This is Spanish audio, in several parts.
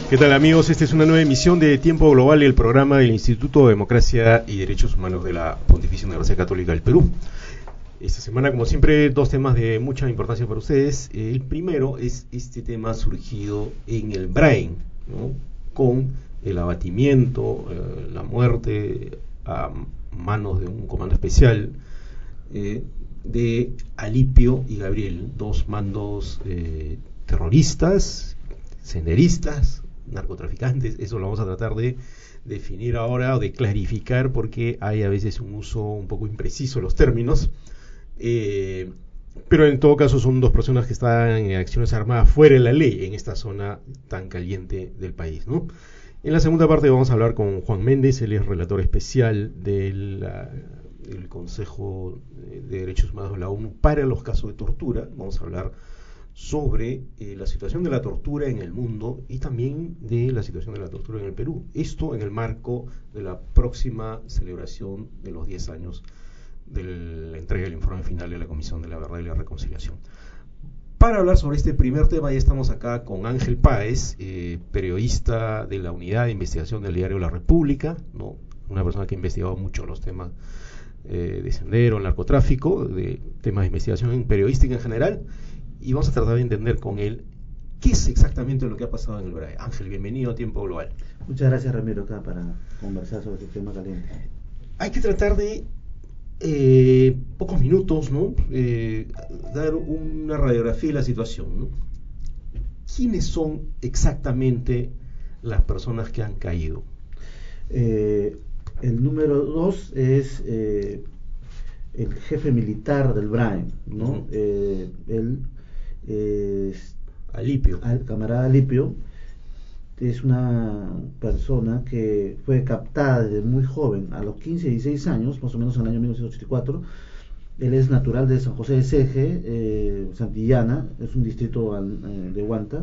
¿Qué tal, amigos? Esta es una nueva emisión de Tiempo Global, el programa del Instituto de Democracia y Derechos Humanos de la Pontificia Universidad Católica del Perú. Esta semana, como siempre, dos temas de mucha importancia para ustedes. El primero es este tema surgido en el Brain, ¿no? Con el abatimiento, la muerte a manos de un comando especial de Alipio y Gabriel, dos mandos terroristas, senderistas, narcotraficantes. Eso lo vamos a tratar de definir ahora o de clarificar, porque hay a veces un uso un poco impreciso de los términos, pero en todo caso son dos personas que están en acciones armadas fuera de la ley en esta zona tan caliente del país, ¿no? En la segunda parte vamos a hablar con Juan Méndez. Él es relator especial del Consejo de Derechos Humanos de la ONU para los casos de tortura. Vamos a hablar sobre la situación de la tortura en el mundo y también de la situación de la tortura en el Perú. Esto en el marco de la próxima celebración de los 10 años de la entrega del informe final de la Comisión de la Verdad y la Reconciliación. Para hablar sobre este primer tema ya estamos acá con Ángel Páez, periodista de la Unidad de Investigación del diario La República, ¿no? Una persona que ha investigado mucho los temas de sendero, narcotráfico, de temas de investigación en periodística en general, y vamos a tratar de entender con él qué es exactamente lo que ha pasado en el BRAE. Ángel, bienvenido a Tiempo Global. Muchas gracias, Ramiro, acá para conversar sobre este tema caliente. Hay que tratar de, pocos minutos, ¿no? Dar una radiografía de la situación, ¿no? ¿Quiénes son exactamente las personas que han caído? El número 2 es el jefe militar del BRAE, ¿no? Él es Alipio. El camarada Alipio es una persona que fue captada desde muy joven, a los 15 y 16 años, más o menos en el año 1984. Él es natural de San José de Ceje, Santillana, es un distrito de Huanta,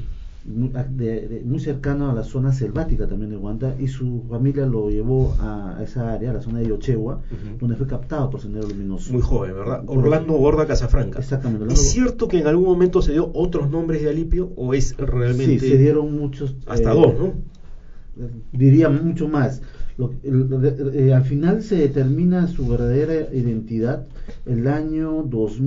muy cercano a la zona selvática también de Huanta, y su familia lo llevó a esa área, a la zona de Yochegua, donde fue captado por Sendero Luminoso. Muy joven, ¿verdad? Orlando Borda Casafranca. Exactamente. ¿Es cierto que en algún momento se dio otros nombres de Alipio o es realmente...? Sí, se dieron muchos. Hasta dos, ¿no? Diría mucho más. Al final se determina su verdadera identidad el año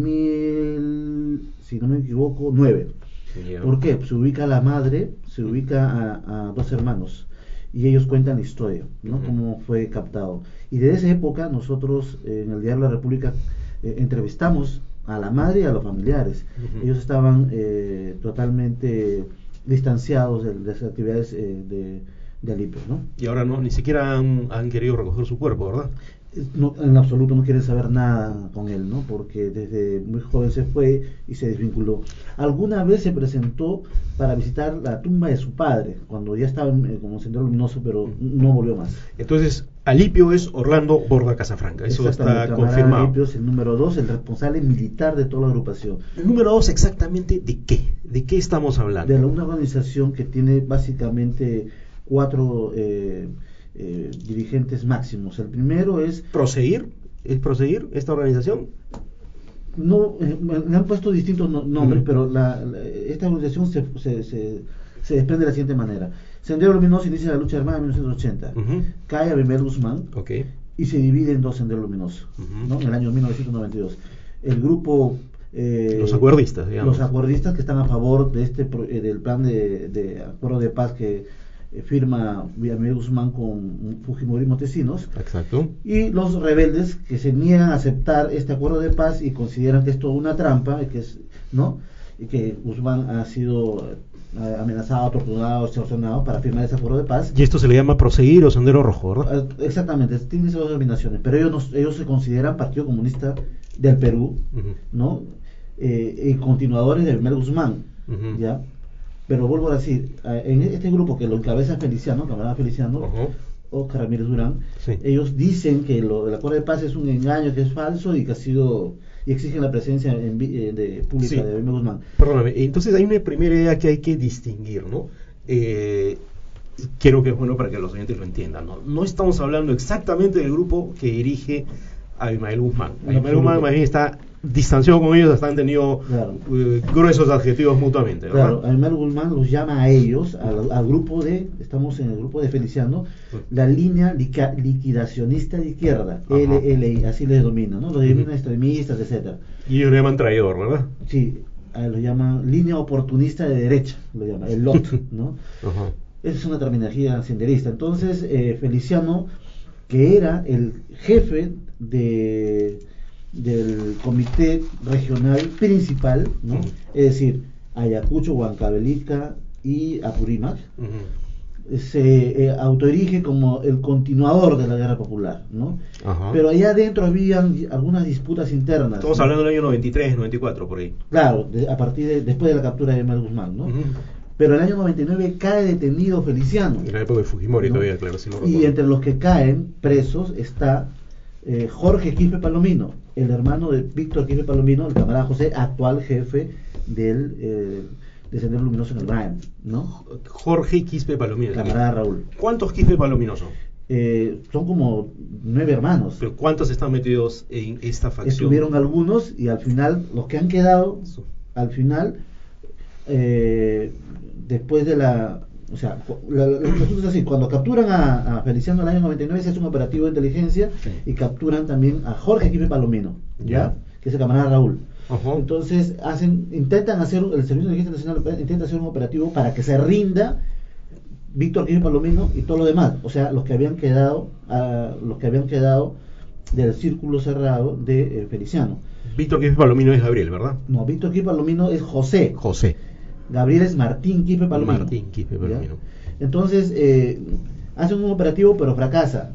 2000, si no me equivoco, 9. ¿Por qué? Se ubica a la madre, se ubica a dos hermanos, y ellos cuentan la historia, ¿no? Cómo fue captado. Y desde esa época nosotros en el diario La República entrevistamos a la madre y a los familiares. Ellos estaban totalmente distanciados de las actividades de Alipio, ¿no? Y ahora no, ni siquiera han querido recoger su cuerpo, ¿verdad? No, en absoluto no quieren saber nada con él, ¿no? Porque desde muy joven se fue y se desvinculó. Alguna vez se presentó para visitar la tumba de su padre, cuando ya estaba como Sendero Luminoso, pero no volvió más. Entonces, Alipio es Orlando Borda Casafranca, eso está confirmado. Alipio es el número 2, el responsable militar de toda la agrupación. ¿El número 2 exactamente de qué? ¿De qué estamos hablando? De una organización que tiene básicamente 4 dirigentes máximos. El primero es... ¿Proseguir? ¿Es Proseguir esta organización? No, le han puesto distintos nombres, pero esta organización se desprende de la siguiente manera. Sendero Luminoso inicia la lucha armada en 1980, cae Abimel Guzmán, y se divide en dos Senderos Luminosos, ¿no? En el año 1992. El grupo... los acuerdistas, digamos. Los acuerdistas que están a favor de del plan de acuerdo de paz que firma Abimel Guzmán con Fujimori y Montesinos. Exacto. Y los rebeldes que se niegan a aceptar este acuerdo de paz y consideran que es toda una trampa, y que Guzmán ha sido amenazado, torturado, extorsionado para firmar ese acuerdo de paz. Y esto se le llama Proseguir o Sendero Rojo, ¿verdad? Exactamente, tiene esas dos denominaciones, pero ellos se consideran Partido Comunista del Perú, ¿no? Y continuadores de Abimel Guzmán, ¿ya? Pero vuelvo a decir, en este grupo que lo encabeza Feliciano, camarada Feliciano, Oscar Ramírez Durán, ellos dicen que el acuerdo de paz es un engaño, que es falso y que ha sido, y exigen la presencia pública de Abimel Guzmán. Perdóname, entonces hay una primera idea que hay que distinguir, ¿no? Quiero que es bueno para que los oyentes lo entiendan, ¿no? No estamos hablando exactamente del grupo que dirige Abimel Guzmán. Abimel Guzmán más bien está distanciado con ellos, hasta han tenido gruesos adjetivos mutuamente, ¿verdad? Claro, Aymar Guzmán los llama a ellos, al grupo estamos en el grupo de Feliciano, la línea liquidacionista de izquierda, LLI, así les domina, ¿no? Los denominan extremistas, etcétera. Y ellos lo llaman traidor, ¿verdad? Sí, lo llaman línea oportunista de derecha, lo llaman, el LOT, ¿no? Esa es una terminología senderista. Entonces, Feliciano, que era el jefe del comité regional principal, ¿no? Es decir, Ayacucho, Huancavelica y Apurímac, se autoerige como el continuador de la guerra popular, ¿no? Pero allá adentro habían algunas disputas internas. Estamos hablando del año 93, 94, por ahí. Claro, después de la captura de Aymar Guzmán, ¿no? Pero en el año 99 cae detenido Feliciano. En la época de Fujimori, ¿no? Todavía, claro, si no recuerdo. Y entre los que caen presos está Jorge Quispe Palomino, el hermano de Víctor Quispe Palomino, el camarada José, actual jefe de Sendero Luminoso en el Brain, ¿no? Jorge Quispe Palomino. Camarada Raúl. ¿Cuántos Quispe Palomino son? Son como 9 hermanos. ¿Pero cuántos están metidos en esta facción? Estuvieron algunos y al final, los que han quedado, al final, después de o sea, es así, cuando capturan a Feliciano en el año 99 se hace un operativo de inteligencia y capturan también a Jorge Quispe Palomino, ¿ya? Que es el camarada Raúl. Entonces intentan hacer, el Servicio de Inteligencia Nacional intenta hacer un operativo para que se rinda Víctor Quispe Palomino y todo lo demás, o sea, los que habían quedado del círculo cerrado de Feliciano. Víctor Quispe Palomino es Gabriel, ¿verdad? No, Víctor Quispe Palomino es José. Gabriel es Martín Quispe Palomino. Entonces, hacen un operativo pero fracasa.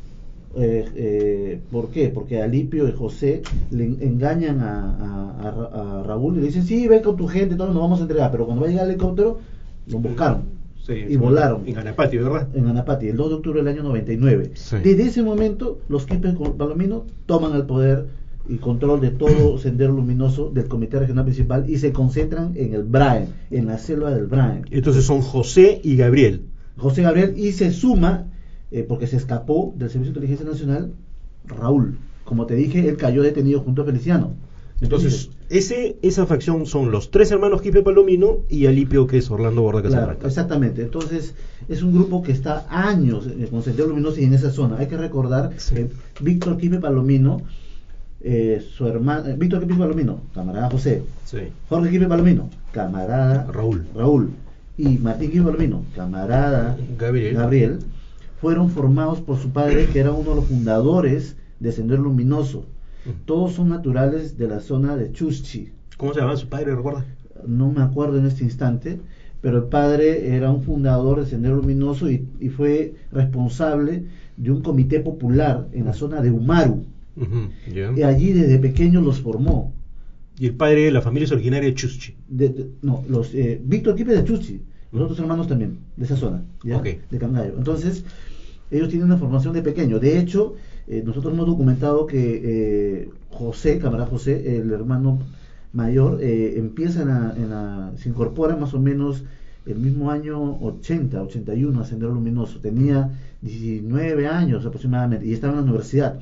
¿Por qué? Porque Alipio y José le engañan a Raúl y le dicen, sí, ven con tu gente, todos nos vamos a entregar, pero cuando va a llegar el helicóptero, lo buscaron y volaron. En Anapati, ¿verdad? En Anapati, el 2 de octubre del año 99. Desde ese momento, los Quispe Palomino toman el poder y control de todo Sendero Luminoso del Comité Regional Principal y se concentran en el Brain, en la selva del Brain. Entonces son José y Gabriel. José Gabriel, y se suma, porque se escapó del Servicio de Inteligencia Nacional, Raúl. Como te dije, él cayó detenido junto a Feliciano. Entonces, esa facción son los 3 hermanos Quispe Palomino y Alipio, que es Orlando Borda Casablanca. Claro, exactamente. Entonces, es un grupo que está años con Sendero Luminoso y en esa zona. Hay que recordar que Víctor Quispe Palomino, su hermano, Víctor Quispe Palomino, camarada José, Jorge Quispe Palomino, camarada Raúl, y Martín Quispe Palomino, camarada Gabriel, fueron formados por su padre, que era uno de los fundadores de Sendero Luminoso. Todos son naturales de la zona de Chuschi. ¿Cómo se llamaba su padre, recuerda? No me acuerdo en este instante, pero el padre era un fundador de Sendero Luminoso y fue responsable de un comité popular en la zona de Umaru. Y allí desde pequeño los formó. Y el padre de la familia es originaria de Chuschi. Víctor Quispe de Chuschi, los otros hermanos también, de esa zona, de Cangallo. Entonces, ellos tienen una formación de pequeño. De hecho, nosotros hemos documentado que José, camarada José, el hermano mayor, se incorpora más o menos el mismo año 81 a Sendero Luminoso. Tenía 19 años aproximadamente y estaba en la universidad.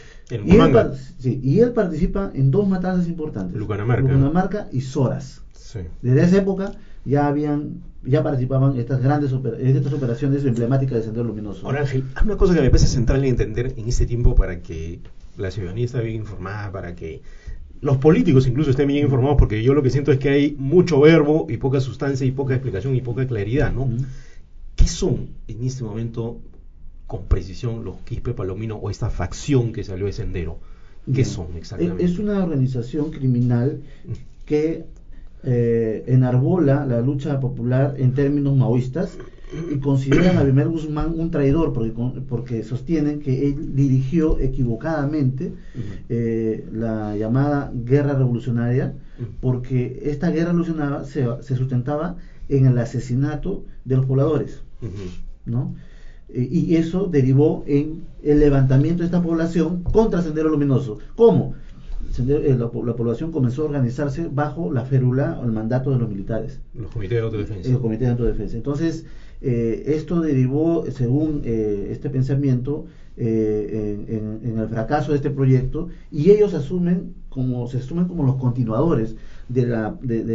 Y él participa en 2 matanzas importantes: Lucanamarca y Soras. Desde esa época ya participaban estas operaciones emblemáticas de Sendero Luminoso. Ahora, Ángel, hay una cosa que me parece central en entender en este tiempo para que la ciudadanía esté bien informada, para que los políticos incluso estén bien informados, porque yo lo que siento es que hay mucho verbo y poca sustancia y poca explicación y poca claridad, ¿no? ¿Qué son en este momento, con precisión, los Quispe Palomino o esta facción que salió de Sendero? ¿Qué son exactamente? Es una organización criminal que enarbola la lucha popular en términos maoístas y consideran a Aymar Guzmán un traidor porque sostienen que él dirigió equivocadamente la llamada guerra revolucionaria, porque esta guerra revolucionaria se sustentaba en el asesinato de los pobladores, ¿no? Y eso derivó en el levantamiento de esta población contra Sendero Luminoso. ¿Cómo? La población comenzó a organizarse bajo la férula o el mandato de los militares, los comités de autodefensa. Entonces, esto derivó, según este pensamiento, en el fracaso de este proyecto, y ellos se asumen como los continuadores de la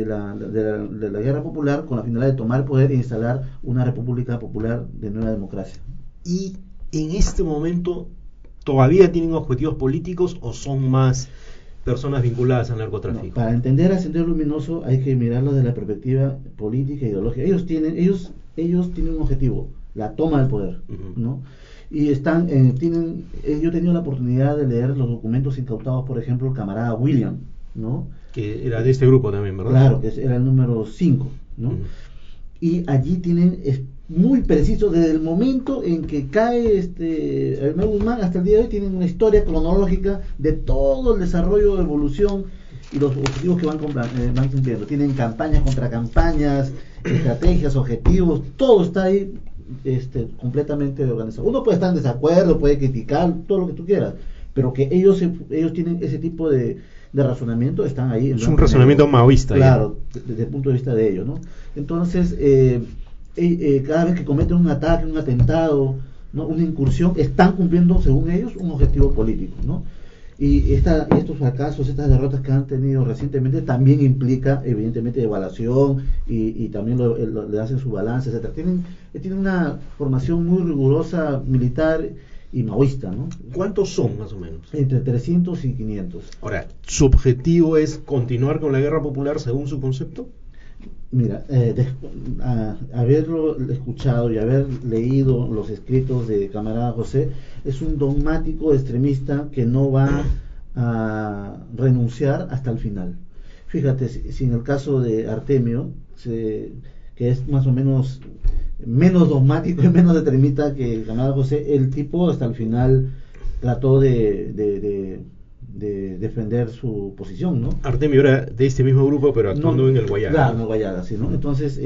guerra popular, con la finalidad de tomar el poder e instalar una república popular de nueva democracia. Y en este momento, ¿todavía tienen objetivos políticos o son más personas vinculadas al narcotráfico? No, para entender a Sendero Luminoso hay que mirarlo desde la perspectiva política e ideológica. Ellos tienen un objetivo, la toma del poder, ¿no? Y están, yo he tenido la oportunidad de leer los documentos incautados, por ejemplo, el camarada William, ¿no? Que era de este grupo también, ¿verdad? Claro, que era el número 5, ¿no? Y allí es muy preciso, desde el momento en que cae Hermano Guzmán hasta el día de hoy, tienen una historia cronológica de todo el desarrollo, evolución y los objetivos que van cumpliendo. Tienen campañas contra campañas, estrategias, objetivos, todo está ahí completamente organizado. Uno puede estar en desacuerdo, puede criticar, todo lo que tú quieras, pero que ellos tienen ese tipo de razonamiento, están ahí. Es un razonamiento maoísta. Claro, desde el punto de vista de ellos, ¿no? Entonces, cada vez que cometen un ataque, un atentado, ¿no?, una incursión, están cumpliendo, según ellos, un objetivo político, ¿no? Y estos fracasos, estas derrotas que han tenido recientemente también implica, evidentemente, evaluación y también le hacen su balance, etcétera. Tienen una formación muy rigurosa militar y maoísta, ¿no? ¿Cuántos son, más o menos? Entre 300 y 500. Ahora, ¿su objetivo es continuar con la guerra popular según su concepto? Mira, haberlo escuchado y haber leído los escritos de camarada José, es un dogmático extremista que no va a renunciar hasta el final. Fíjate, si en el caso de Artemio, que es más o menos dogmático y menos extremista que el camarada José, el tipo hasta el final trató de defender su posición, ¿no? Artemio era de este mismo grupo, pero actuando en el Guayaga. Claro, en el Guayaga, sí, ¿no? Entonces,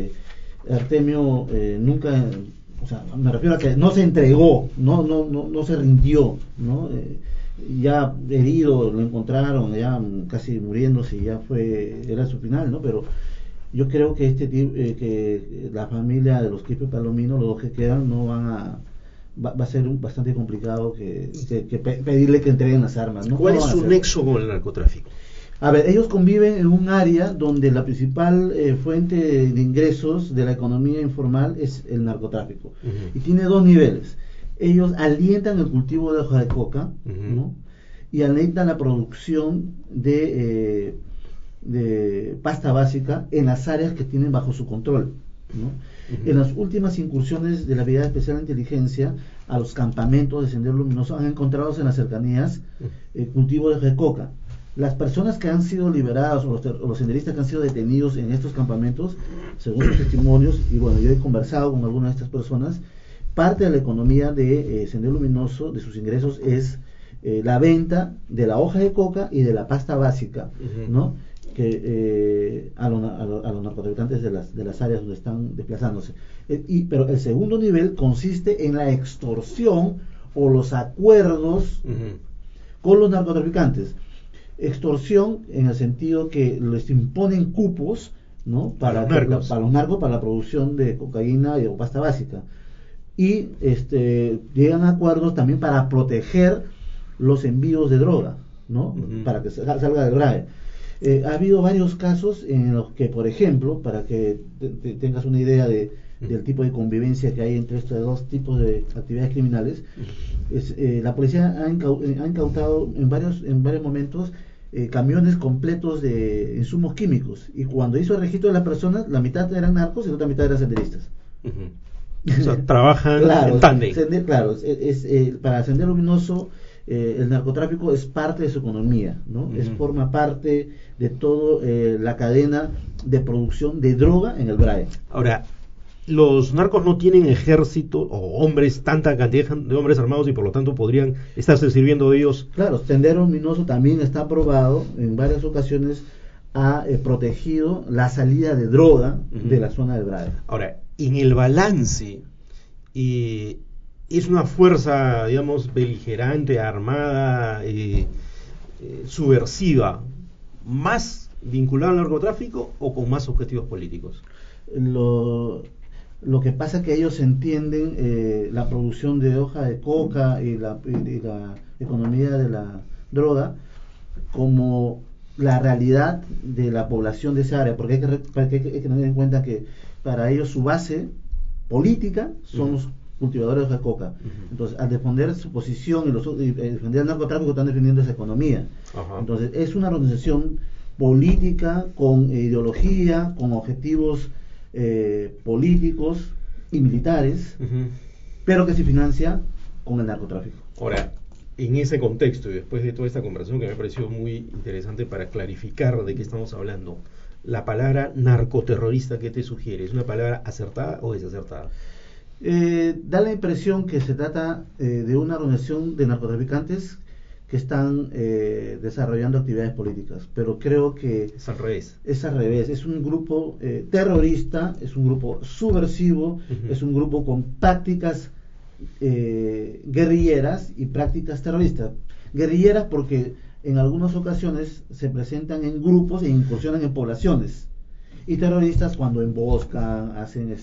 Artemio nunca, o sea, me refiero a que no se entregó, no se rindió, ¿no? Ya herido, lo encontraron, ya casi muriéndose, ya era su final, ¿no? Pero yo creo que que la familia de los Quispe Palomino, los dos que quedan, no van va a ser bastante complicado que pedirle que entreguen las armas, ¿no? ¿Cuál es su nexo con el narcotráfico? A ver, ellos conviven en un área donde la principal fuente de ingresos de la economía informal es el narcotráfico. Y tiene dos niveles. Ellos alientan el cultivo de hoja de coca, ¿no?, y alientan la producción de pasta básica en las áreas que tienen bajo su control, ¿no? En las últimas incursiones de la Brigada Especial de Inteligencia a los campamentos de Sendero Luminoso han encontrado en las cercanías cultivo de hoja de coca. Las personas que han sido liberadas o los senderistas que han sido detenidos en estos campamentos, según sus testimonios, y bueno, yo he conversado con algunas de estas personas, parte de la economía de Sendero Luminoso, de sus ingresos, es la venta de la hoja de coca y de la pasta básica, ¿no?, que a los narcotraficantes de las áreas donde están desplazándose. Pero el segundo nivel consiste en la extorsión o los acuerdos con los narcotraficantes. Extorsión en el sentido que les imponen cupos, ¿no?, para los narcos, para la producción de cocaína o pasta básica, y llegan a acuerdos también para proteger los envíos de droga, ¿no?, para que salga del BRAE. Ha habido varios casos en los que, por ejemplo, para que tengas una idea del tipo de convivencia que hay entre estos dos tipos de actividades criminales, la policía ha incautado en varios momentos camiones completos de insumos químicos, y cuando hizo el registro de las personas, la mitad eran narcos y la otra mitad eran senderistas. O sea, trabajan en tándem. Claro, para Sendero Luminoso el narcotráfico es parte de su economía, ¿no? Forma parte de toda la cadena de producción de droga en el BRAE. Ahora, los narcos no tienen ejército o hombres, tanta cantidad de hombres armados, y por lo tanto podrían estarse sirviendo de ellos. Claro, Sendero Luminoso también está aprobado, en varias ocasiones ha protegido la salida de droga de la zona del BRAE. Ahora, en el balance, es una fuerza, digamos, beligerante, armada, subversiva, más vinculada al narcotráfico o con más objetivos políticos. Lo que pasa es que ellos entienden la producción de hoja de coca y la economía de la droga como la realidad de la población de esa área, porque hay que tener en cuenta que para ellos su base política son los cultivadores de hoja de coca. Entonces, al defender su posición y defender el narcotráfico, están defendiendo esa economía. Entonces, es una organización política con ideología, con objetivos políticos y militares, pero que se financia con el narcotráfico. Ahora, en ese contexto y después de toda esta conversación que me ha parecido muy interesante para clarificar de qué estamos hablando, la palabra narcoterrorista, ¿qué te sugiere? ¿Es una palabra acertada o desacertada? Da la impresión que se trata de una organización de narcotraficantes que están desarrollando actividades políticas, pero creo que es al revés. Es al revés, es un grupo terrorista, es un grupo subversivo, es un grupo con prácticas guerrilleras y prácticas terroristas. Guerrilleras porque en algunas ocasiones se presentan en grupos e incursionan en poblaciones, y terroristas cuando emboscan, hacen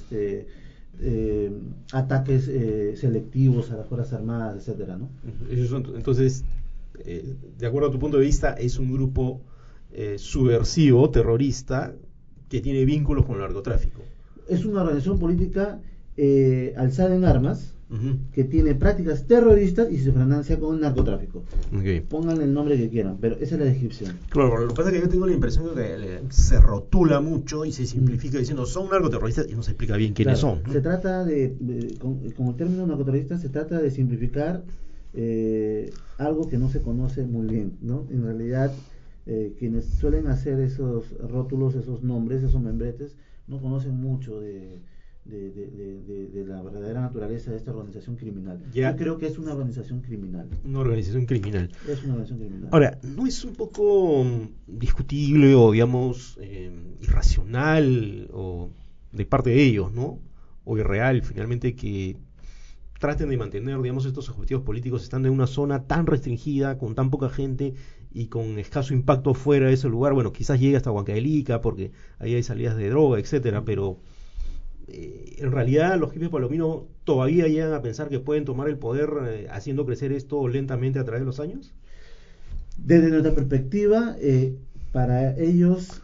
ataques selectivos a las Fuerzas Armadas, etcétera, ¿no? Entonces, de acuerdo a tu punto de vista, es un grupo subversivo, terrorista, que tiene vínculos con el narcotráfico. Es una organización política alzada en armas, que tiene prácticas terroristas y se financia con el narcotráfico. Pónganle el nombre que quieran, pero esa es la descripción. Claro, lo que pasa es que yo tengo la impresión de que se rotula mucho y se simplifica diciendo son narcoterroristas y no se explica bien quiénes son, ¿no? Se trata con el término narcoterrorista se trata de simplificar algo que no se conoce muy bien, ¿no? En realidad, quienes suelen hacer esos rótulos, esos nombres, esos membretes, no conocen mucho de la verdadera naturaleza de esta organización criminal. Yo creo que es una organización criminal. Una organización criminal. Es una organización criminal. Ahora, ¿no es un poco discutible o, digamos, irracional o de parte de ellos, ¿no? O irreal, finalmente, que traten de mantener, digamos, estos objetivos políticos estando en una zona tan restringida, con tan poca gente y con escaso impacto fuera de ese lugar? Bueno, quizás llegue hasta Huancavelica porque ahí hay salidas de droga, etcétera, pero en realidad los jefes palominos todavía llegan a pensar que pueden tomar el poder haciendo crecer esto lentamente a través de los años. Desde nuestra perspectiva, para ellos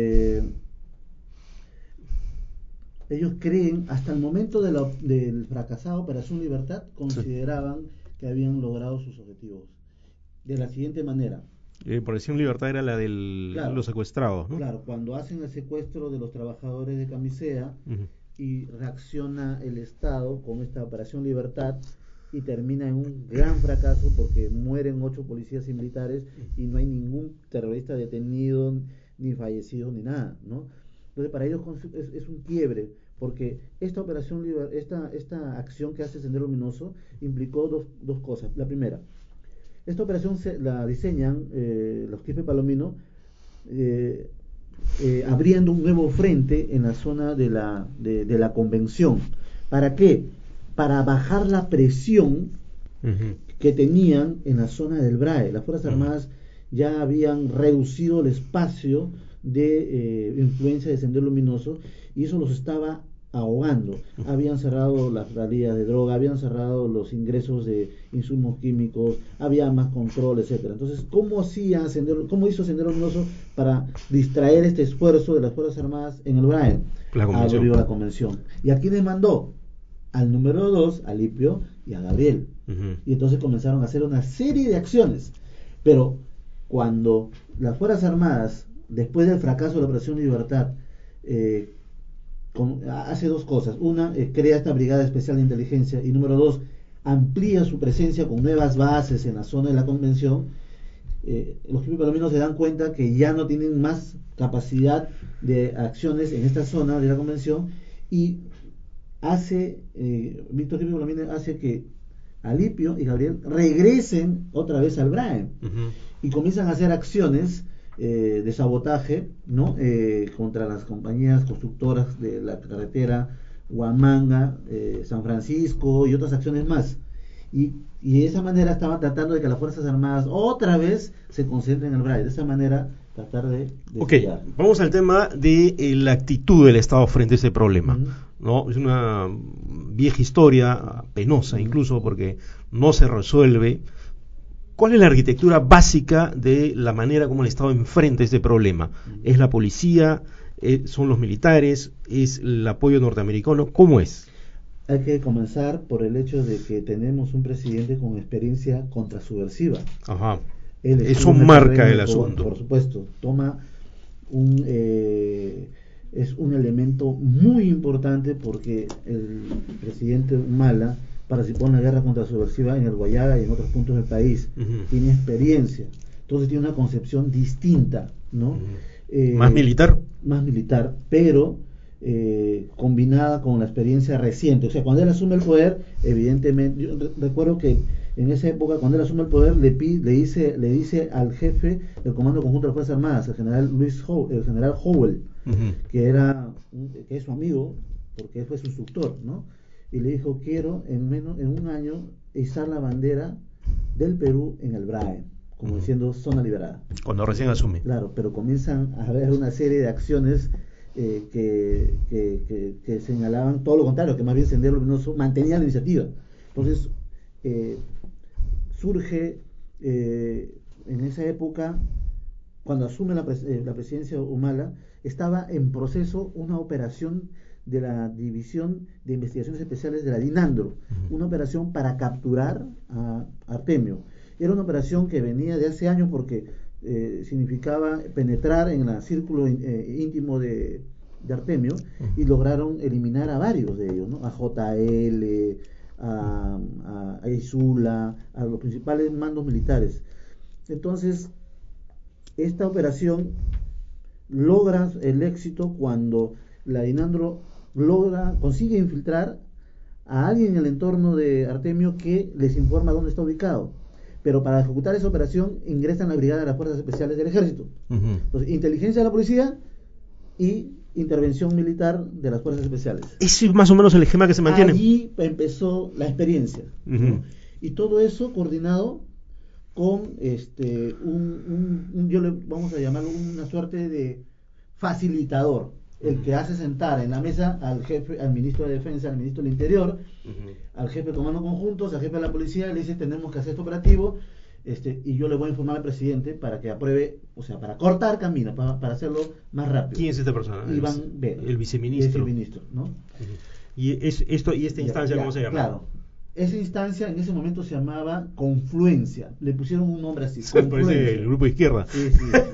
creen, hasta el momento del fracasada Operación Libertad, consideraban que habían logrado sus objetivos de la siguiente manera. Operación Libertad era la de los secuestrados, ¿no? Claro, cuando hacen el secuestro de los trabajadores de Camisea, y reacciona el Estado con esta Operación Libertad y termina en un gran fracaso porque mueren 8 policías y militares y no hay ningún terrorista detenido, ni fallecido, ni nada, ¿no? Entonces para ellos es un quiebre, porque esta operación, esta acción que hace Sendero Luminoso implicó dos cosas. La primera, esta operación la diseñan los jefes palominos abriendo un nuevo frente en la zona de la convención. ¿Para qué? Para bajar la presión que tenían en la zona del BRAE. Las Fuerzas Armadas ya habían reducido el espacio de influencia de Sendero Luminoso y eso los estaba ahogando. Habían cerrado las salidas de droga, habían cerrado los ingresos de insumos químicos, había más control, etcétera. Entonces, ¿cómo hizo Sendero Luminoso para distraer este esfuerzo de las Fuerzas Armadas en el BRAE? Abrió la convención. ¿Y a quiénes mandó? Al número 2, a Lipio y a Gabriel. Y entonces comenzaron a hacer una serie de acciones. Pero cuando las Fuerzas Armadas, después del fracaso de la Operación Libertad, hace 2 cosas. Una, crea esta brigada especial de inteligencia, y número 2, amplía su presencia con nuevas bases en la zona de la convención. Los jefes palominos se dan cuenta que ya no tienen más capacidad de acciones en esta zona de la convención, y Víctor Jefe Palomino hace que Alipio y Gabriel regresen otra vez al BRAE y comienzan a hacer acciones de sabotaje, ¿no? Contra las compañías constructoras de la carretera Huamanga, San Francisco y otras acciones más. Y de esa manera estaban tratando de que las Fuerzas Armadas otra vez se concentren en el BRAE. De esa manera tratar de Ok, desviar. vamos al tema de la actitud del Estado frente a ese problema. Ujú. ¿No? Es una vieja historia, penosa incluso, porque no se resuelve. ¿Cuál es la arquitectura básica de la manera como el Estado enfrenta este problema? ¿Es la policía? ¿Son los militares? ¿Es el apoyo norteamericano? ¿Cómo es? Hay que comenzar por el hecho de que tenemos un presidente con experiencia contrasubversiva. Ajá. Él Eso estuvo en marca el terreno, asunto. por supuesto, toma es un elemento muy importante porque el presidente Humala participó en la guerra contrasubversiva en el Guayana y en otros puntos del país. Ujú. Tiene experiencia, entonces tiene una concepción distinta, ¿no? Ujú. ¿Más militar? Más militar, pero combinada con la experiencia reciente. O sea, cuando él asume el poder, evidentemente, yo recuerdo que en esa época, cuando él asume el poder, le dice al jefe del Comando Conjunto de las Fuerzas Armadas, el general el general Howell, que es su amigo, porque él fue su instructor, ¿no? Y le dijo: quiero en un año izar la bandera del Perú en el BRAE, como diciendo zona liberada. Cuando recién asume. Claro, pero comienzan a haber una serie de acciones que señalaban todo lo contrario, que más bien Sendero Luminoso mantenía la iniciativa. Entonces, surge en esa época, cuando asume la presidencia Humala, estaba en proceso una operación de la División de Investigaciones Especiales de la DINANDRO, una operación para capturar a Artemio. Era una operación que venía de hace años porque significaba penetrar en el círculo íntimo de Artemio, y lograron eliminar a varios de ellos, ¿no? A JL, a Isula, a los principales mandos militares. Entonces, esta operación logra el éxito cuando la DINANDRO consigue infiltrar a alguien en el entorno de Artemio que les informa dónde está ubicado. Pero para ejecutar esa operación ingresan la brigada de las Fuerzas Especiales del Ejército. Entonces, inteligencia de la policía y intervención militar de las Fuerzas Especiales. Ese es más o menos el esquema que se mantiene. Allí empezó la experiencia, ¿no? Y todo eso coordinado con vamos a llamarlo una suerte de facilitador, el que hace sentar en la mesa al jefe, al ministro de Defensa, al ministro del Interior, al jefe de Comando Conjuntos, al jefe de la policía, y le dice: tenemos que hacer este operativo, y yo le voy a informar al presidente para que apruebe, o sea, para cortar camino, para hacerlo más rápido. ¿Quién es esta persona? Iván Vera, el viceministro. ¿no? ¿Y esta instancia cómo se llama? Claro. Esa instancia en ese momento se llamaba Confluencia. Le pusieron un nombre así. Parece el grupo de izquierda. Sí.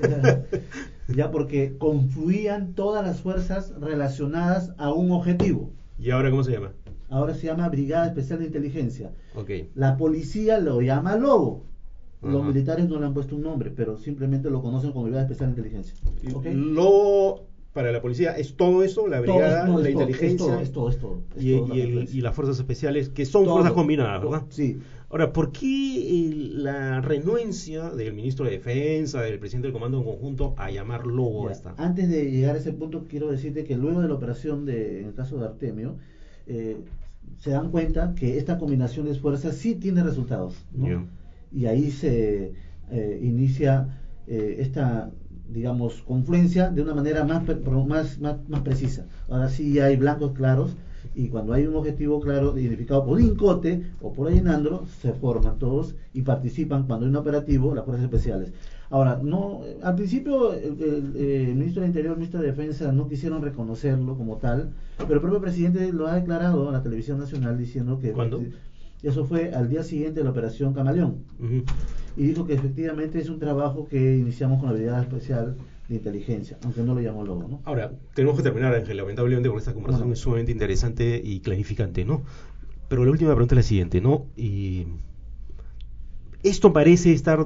Ya porque confluían todas las fuerzas relacionadas a un objetivo. ¿Y ahora cómo se llama? Ahora se llama Brigada Especial de Inteligencia. Okay. La policía lo llama Lobo. Los militares no le han puesto un nombre, pero simplemente lo conocen como Brigada Especial de Inteligencia. ¿Okay? Lobo para la policía es todo eso, la brigada, la inteligencia, es todo. Y las fuerzas especiales, que son fuerzas combinadas, ¿verdad? Sí. Ahora, ¿por qué la renuencia del ministro de Defensa, del presidente del Comando en Conjunto, a llamar Lobo a esta? Antes de llegar a ese punto, quiero decirte que luego de la operación en el caso de Artemio, se dan cuenta que esta combinación de fuerzas sí tiene resultados, ¿no? Yeah. Y ahí se inicia esta, digamos, confluencia de una manera más precisa. Ahora sí hay blancos claros, y cuando hay un objetivo claro identificado por INCOTE o por DINANDRO, se forman todos y participan cuando hay un operativo las fuerzas especiales. Ahora, no, al principio el ministro del Interior, el ministro de Defensa no quisieron reconocerlo como tal, pero el propio presidente lo ha declarado en la televisión nacional diciendo que... ¿Cuándo? Eso fue al día siguiente de la operación Camaleón. Y dijo que efectivamente es un trabajo que iniciamos con la Brigada Especial de Inteligencia, aunque no lo llamó Lobo, ¿no? Ahora, tenemos que terminar, Ángel, lamentablemente, porque esta conversación es sumamente interesante y clarificante, ¿no? Pero la última pregunta es la siguiente, ¿no? Y esto parece estar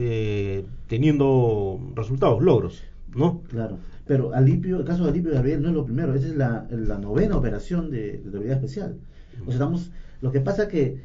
teniendo resultados, logros, ¿no? Claro, pero el caso de Alipio Gabriel no es lo primero, esa es la 9ª operación de la Brigada Especial. O sea, lo que pasa que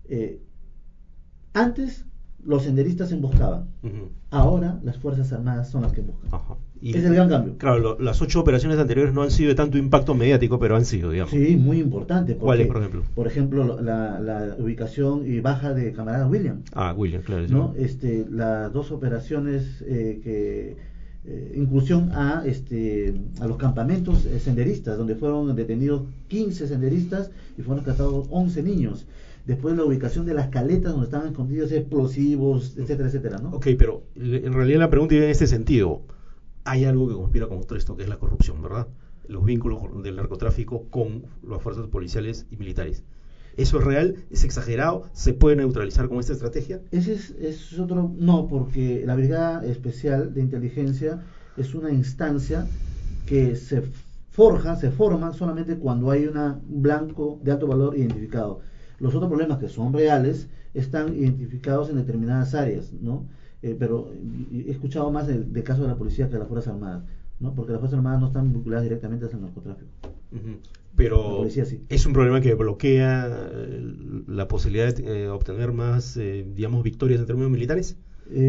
antes los senderistas emboscaban, ahora las Fuerzas Armadas son las que emboscan. Es el gran cambio. Claro, las 8 operaciones anteriores no han sido de tanto impacto mediático, pero han sido, digamos. Sí, muy importante. ¿Cuáles, por ejemplo? Por ejemplo, la ubicación y baja de camarada William. William, claro. ¿No? Las 2 operaciones que incursión a los campamentos senderistas, donde fueron detenidos 15 senderistas y fueron rescatados 11 niños. Después la ubicación de las caletas donde estaban escondidos explosivos, etcétera, etcétera, ¿no? Ok, pero en realidad la pregunta iba en este sentido. Hay algo que conspira contra esto, que es la corrupción, ¿verdad? Los vínculos del narcotráfico con las fuerzas policiales y militares. ¿Eso es real? ¿Es exagerado? ¿Se puede neutralizar con esta estrategia? Ese es otro, no, porque la Brigada Especial de Inteligencia es una instancia que se forma solamente cuando hay un blanco de alto valor identificado. Los otros problemas que son reales están identificados en determinadas áreas, ¿no? Pero he escuchado más del caso de la policía que de las Fuerzas Armadas, ¿no? Porque las Fuerzas Armadas no están vinculadas directamente al narcotráfico. Pero sí. Es un problema que bloquea la posibilidad de obtener más, digamos, victorias en términos militares.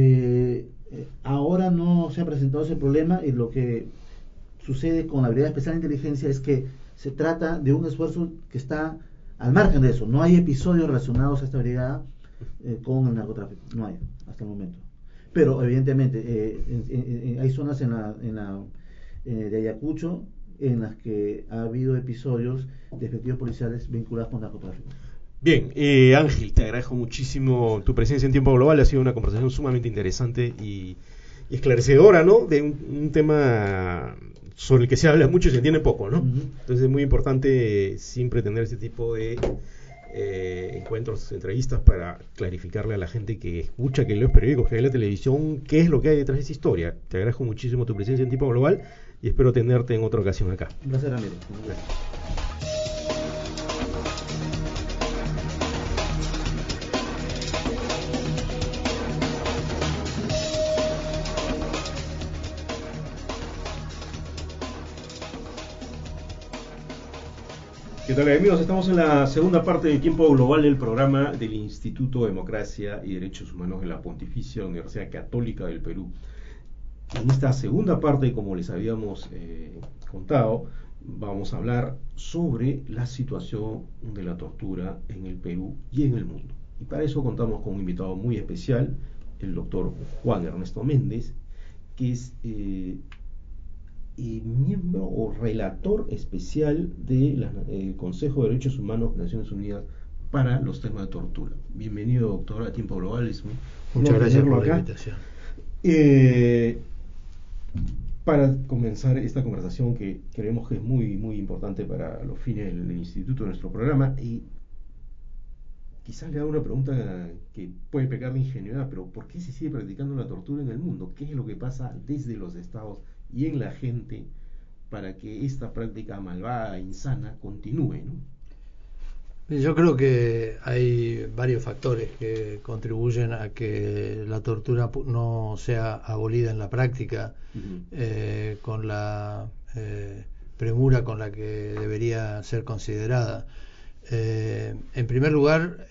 Ahora no se ha presentado ese problema, y lo que sucede con la Brigada Especial de Inteligencia es que se trata de un esfuerzo que está al margen de eso. No hay episodios relacionados a esta brigada con el narcotráfico, no hay hasta el momento. Pero evidentemente hay zonas de Ayacucho en las que ha habido episodios de efectivos policiales vinculados con narcotráfico. Bien, Ángel, te agradezco muchísimo tu presencia en Tiempo Global. Ha sido una conversación sumamente interesante y esclarecedora, ¿no? De un tema sobre el que se habla mucho y se entiende poco, ¿no? Entonces es muy importante siempre tener este tipo de encuentros, entrevistas, para clarificarle a la gente que escucha, que lee los periódicos, que ve la televisión, qué es lo que hay detrás de esa historia. Te agradezco muchísimo tu presencia en Tiempo Global y espero tenerte en otra ocasión acá. Un placer, amigo. Gracias. ¿Qué tal, amigos? Estamos en la segunda parte de Tiempo Global del programa del Instituto Democracia y Derechos Humanos de la Pontificia Universidad Católica del Perú. En esta segunda parte, como les habíamos contado, vamos a hablar sobre la situación de la tortura en el Perú y en el mundo. Y para eso contamos con un invitado muy especial, el doctor Juan Ernesto Méndez, que es miembro o relator especial del Consejo de Derechos Humanos de Naciones Unidas para los temas de tortura. Bienvenido, doctor, a Tiempo Global. Muchas gracias por la invitación. Para comenzar esta conversación, que creemos que es muy, muy importante para los fines del instituto de nuestro programa, y quizás le haga una pregunta que puede pecar de ingenuidad, pero ¿por qué se sigue practicando la tortura en el mundo? ¿Qué es lo que pasa desde los estados y en la gente para que esta práctica malvada, insana, continúe, ¿no? Yo creo que hay varios factores que contribuyen a que la tortura no sea abolida en la práctica con la premura con la que debería ser considerada. En primer lugar,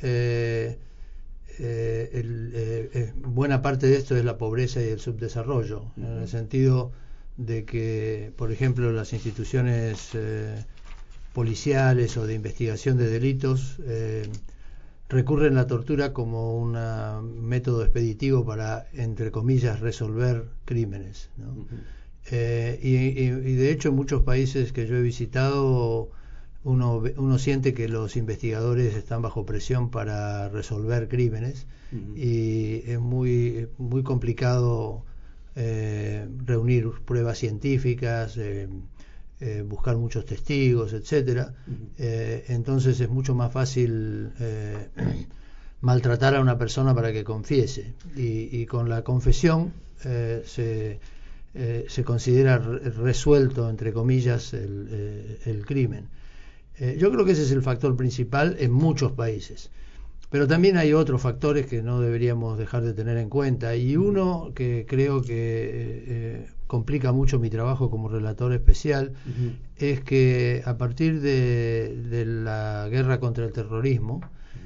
buena parte de esto es la pobreza y el subdesarrollo, en el sentido de que, por ejemplo, las instituciones policiales o de investigación de delitos recurren a la tortura como un método expeditivo para, entre comillas, resolver crímenes, ¿no? Y de hecho, en muchos países que yo he visitado, uno siente que los investigadores están bajo presión para resolver crímenes, y es muy, muy complicado reunir pruebas científicas, buscar muchos testigos, etcétera. Entonces es mucho más fácil maltratar a una persona para que confiese, y con la confesión se considera resuelto, entre comillas, el crimen. Yo creo que ese es el factor principal en muchos países, pero también hay otros factores que no deberíamos dejar de tener en cuenta, y uno que creo que complica mucho mi trabajo como relator especial es que a partir de la guerra contra el terrorismo,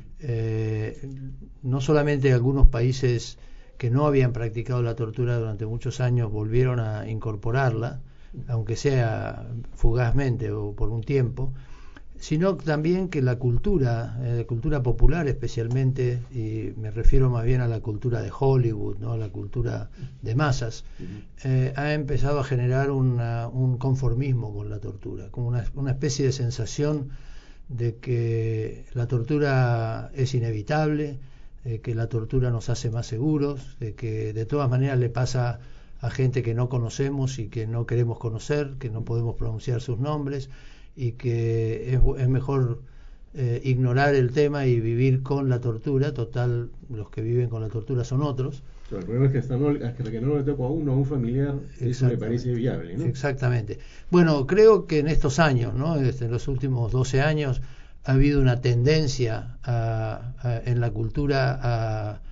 no solamente algunos países que no habían practicado la tortura durante muchos años volvieron a incorporarla, aunque sea fugazmente o por un tiempo, sino también que la cultura popular especialmente, y me refiero más bien a la cultura de Hollywood, ¿no? La cultura de masas, ha empezado a generar un conformismo con la tortura, como una especie de sensación de que la tortura es inevitable, que la tortura nos hace más seguros, de que de todas maneras le pasa a gente que no conocemos y que no queremos conocer, que no podemos pronunciar sus nombres, y que es mejor ignorar el tema y vivir con la tortura. Total, los que viven con la tortura son otros. Pero el problema es que hasta que no le toca a uno, a un familiar, eso le parece viable, ¿no? Exactamente. Bueno, creo que en estos años, ¿no? En los últimos 12 años, ha habido una tendencia en la cultura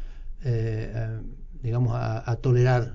a tolerar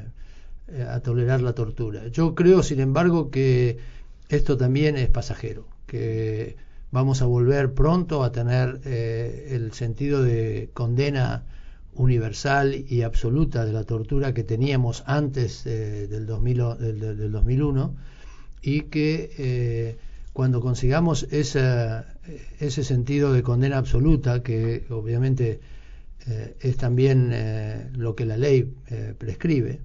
la tortura. Yo creo, sin embargo, que esto también es pasajero, que vamos a volver pronto a tener el sentido de condena universal y absoluta de la tortura que teníamos antes del 2001, y que cuando consigamos ese sentido de condena absoluta, que obviamente es también lo que la ley prescribe,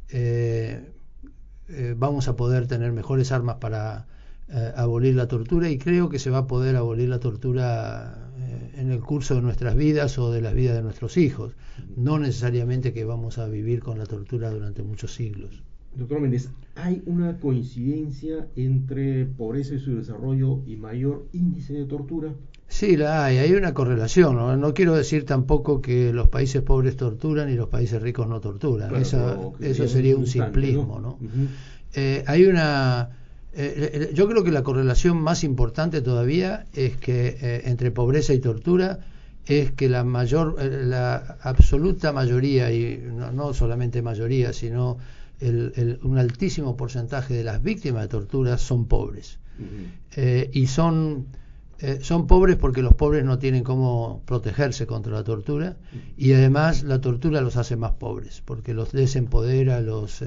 vamos a poder tener mejores armas para abolir la tortura, y creo que se va a poder abolir la tortura en el curso de nuestras vidas o de las vidas de nuestros hijos, no necesariamente que vamos a vivir con la tortura durante muchos siglos. Doctor Méndez, ¿hay una coincidencia entre pobreza y subdesarrollo y mayor índice de tortura? Sí, hay una correlación, ¿no? No quiero decir tampoco que los países pobres torturan y los países ricos no torturan. Claro, eso sería un simplismo, ¿no? Hay una... yo creo que la correlación más importante todavía es que entre pobreza y tortura es que la absoluta mayoría, y no solamente mayoría, sino un altísimo porcentaje de las víctimas de tortura son pobres. Y son pobres porque los pobres no tienen cómo protegerse contra la tortura, y además la tortura los hace más pobres porque los desempodera, los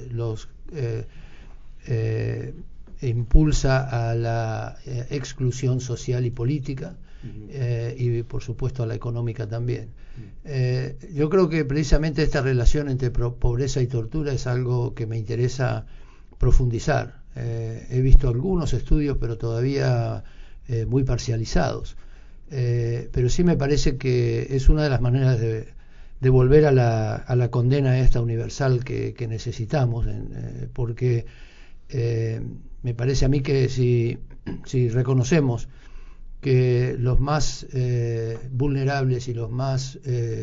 impulsa a la exclusión social y política, y por supuesto a la económica también. Yo creo que precisamente esta relación entre pobreza y tortura es algo que me interesa profundizar. He visto algunos estudios, pero todavía muy parcializados, pero sí me parece que es una de las maneras de volver a la condena esta universal que necesitamos, porque me parece a mí que si reconocemos que los más vulnerables y los más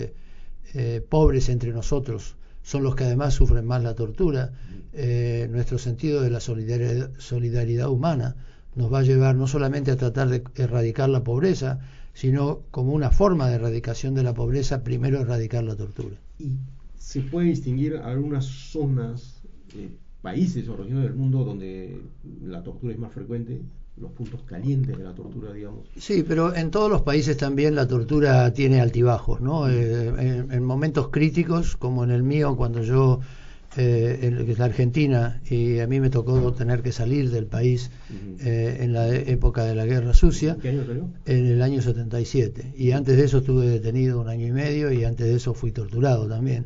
pobres entre nosotros son los que además sufren más la tortura, nuestro sentido de la solidaridad humana nos va a llevar no solamente a tratar de erradicar la pobreza, sino como una forma de erradicación de la pobreza, primero erradicar la tortura. ¿Y se puede distinguir algunas zonas, países o regiones del mundo donde la tortura es más frecuente, los puntos calientes de la tortura, digamos? Sí, pero en todos los países también la tortura tiene altibajos, ¿no? En momentos críticos, como en el mío, cuando yo en la Argentina, y a mí me tocó tener que salir del país en la época de la Guerra Sucia. ¿Qué año salió? En el año 77, y antes de eso estuve detenido 1 año y medio, y antes de eso fui torturado también.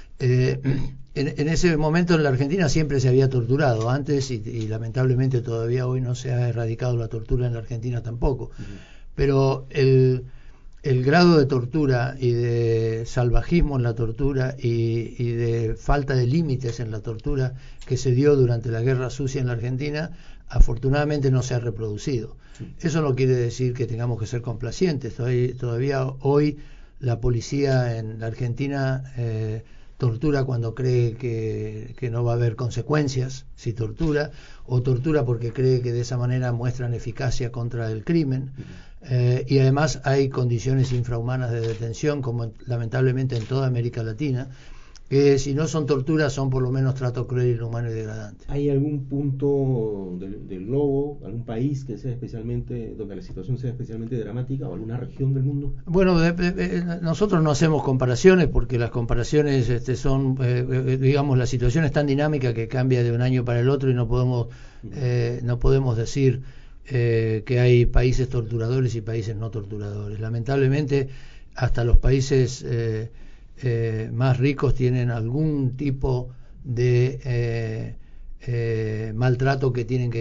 En ese momento en la Argentina siempre se había torturado antes, y lamentablemente todavía hoy no se ha erradicado la tortura en la Argentina tampoco, pero el grado de tortura y de salvajismo en la tortura y de falta de límites en la tortura que se dio durante la Guerra Sucia en la Argentina, afortunadamente no se ha reproducido. Eso no quiere decir que tengamos que ser complacientes. Todavía hoy la policía en la Argentina tortura cuando cree que no va a haber consecuencias si tortura, o tortura porque cree que de esa manera muestran eficacia contra el crimen. Y además hay condiciones infrahumanas de detención, como lamentablemente en toda América Latina, que si no son torturas son por lo menos trato cruel, inhumano y degradante. ¿Hay algún punto del globo, algún país que sea especialmente, donde la situación sea especialmente dramática, o alguna región del mundo? Bueno, nosotros no hacemos comparaciones porque las comparaciones son, digamos, la situación es tan dinámica que cambia de un año para el otro, y no podemos decir que hay países torturadores y países no torturadores. Lamentablemente, hasta los países más ricos tienen algún tipo de maltrato que tienen